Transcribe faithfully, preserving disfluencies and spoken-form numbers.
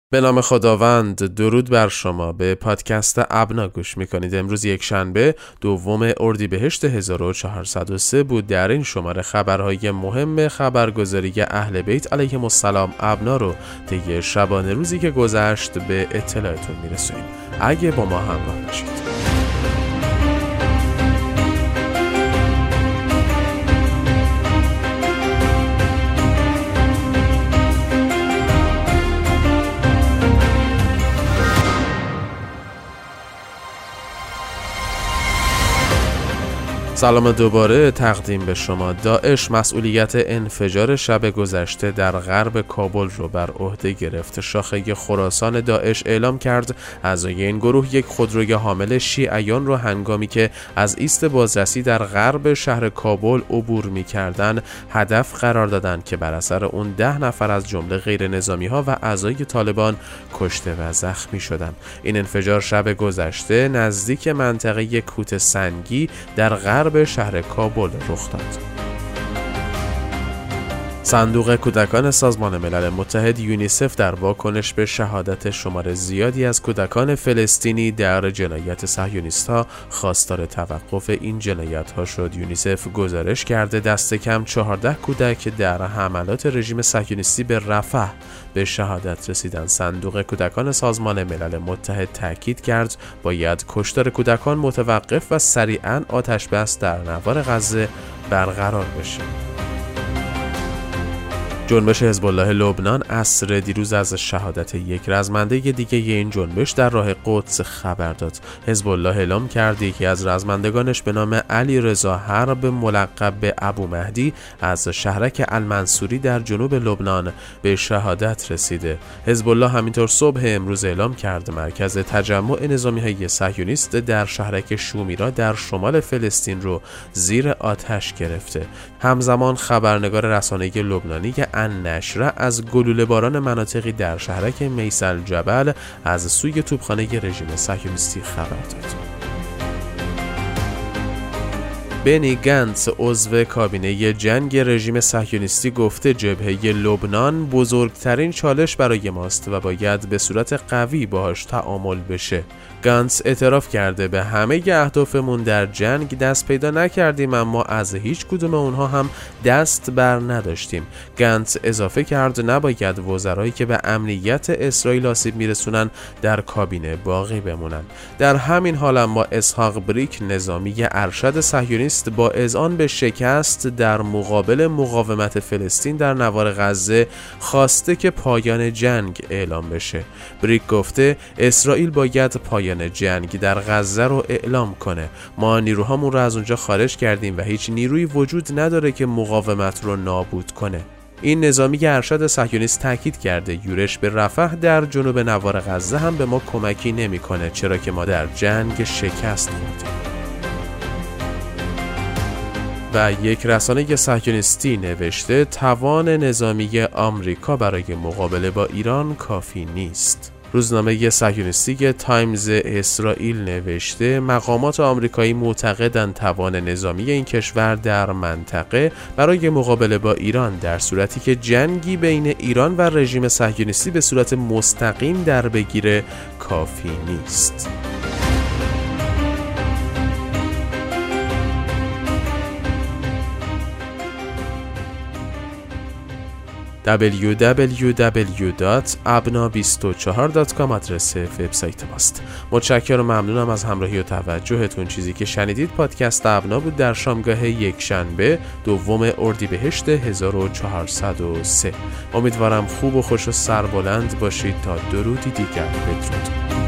به نام خداوند. درود بر شما. به پادکست ابنا گوش میکنید. امروز یک شنبه دوم اردیبهشت هزار و چهارصد و سه بود. در این شماره خبرهای مهم خبرگزاری اهل بیت علیهم السلام ابنا رو طی شبانه روزی که گذشت به اطلاعتون میرسونیم. اگه با ما همراه باشید. سلام دوباره تقدیم به شما. داعش مسئولیت انفجار شب گذشته در غرب کابل رو بر عهده گرفت. شاخه خراسان داعش اعلام کرد اعضای این گروه یک خودروی حامل شیعیان رو هنگامی که از ایست بازرسی در غرب شهر کابل عبور می‌کردند هدف قرار دادند که بر اثر اون ده نفر از جمله غیر نظامی‌ها و اعضای طالبان کشته و زخمی شدند. این انفجار شب گذشته نزدیک منطقه کوت سنگی در غرب به شهر کابل رخ داد. صندوق کودکان سازمان ملل متحد یونیسف در واکنش به شهادت شمار زیادی از کودکان فلسطینی در جنایت صهیونیست‌ها خواستار توقف این جنایت‌ها شد. یونیسف گزارش کرده دست کم چهارده کودک در حملات رژیم صهیونیستی به رفح به شهادت رسیدند. صندوق کودکان سازمان ملل متحد تاکید کرد باید کشتار کودکان متوقف و سریعاً آتش بس در نوار غزه برقرار بشه. جنبش حزب الله لبنان عصر دیروز از شهادت یک رزمنده دیگه این جنبش در راه قدس خبر داد. حزب الله اعلام کرد یکی از رزمندگانش به نام علی رضا حرب ملقب به ابو مهدی از شهرک المنصوری در جنوب لبنان به شهادت رسیده. حزب الله همینطور صبح امروز اعلام کرد مرکز تجمع نظامی‌های صهیونیست در شهرک شومیرا در شمال فلسطین رو زیر آتش گرفته. همزمان خبرنگار رسانه‌ای لبنانی النشره از گلوله باران مناطقی در شهرک میسل جبل از سوی توپخانه رژیم صهیونیستی خبر داد. بنی گنتس عضو کابینه جنگ رژیم صهیونیستی گفته جبهه لبنان بزرگترین چالش برای ماست و باید به صورت قوی باهاش تعامل بشه. گنتس اعتراف کرده به همه اهدافمون در جنگ دست پیدا نکردیم اما از هیچ کدوم اونها هم دست بر نداشتیم. گنتس اضافه کرد نباید وزرایی که به امنیت اسرائیل آسیب میرسونن در کابینه باقی بمونن. در همین حال اما اسحاق بریک نظامی ارشد صهیونیست با اذعان به شکست در مقابل مقاومت فلسطین در نوار غزه خواسته که پایان جنگ اعلام بشه. بریک گفته اسرائیل باید پایان جنگ در غزه رو اعلام کنه. ما نیروهامون رو از اونجا خارج کردیم و هیچ نیروی وجود نداره که مقاومت رو نابود کنه. این نظامی ارشد صهیونیست تاکید کرده یورش به رفح در جنوب نوار غزه هم به ما کمکی نمیکنه چرا که ما در جنگ شکست خوردیم. و یک رسانه صهیونیستی نوشته توان نظامی آمریکا برای مقابله با ایران کافی نیست. روزنامه صهیونیستی تایمز اسرائیل نوشته مقامات آمریکایی معتقدند توان نظامی این کشور در منطقه برای مقابله با ایران در صورتی که جنگی بین ایران و رژیم صهیونیستی به صورت مستقیم در بگیره کافی نیست. دبلیو دبلیو دبلیو دات ابنا بیست و چهار دات کام آدرس وبسایت ماست. متشکرم و ممنونم از همراهی و توجهتون. چیزی که شنیدید پادکست ابنا بود در شامگاه یک شنبه دوم اردیبهشت هزار و چهارصد و سه. امیدوارم خوب و خوش و سربلند باشید تا درودی دیگر. بدرود.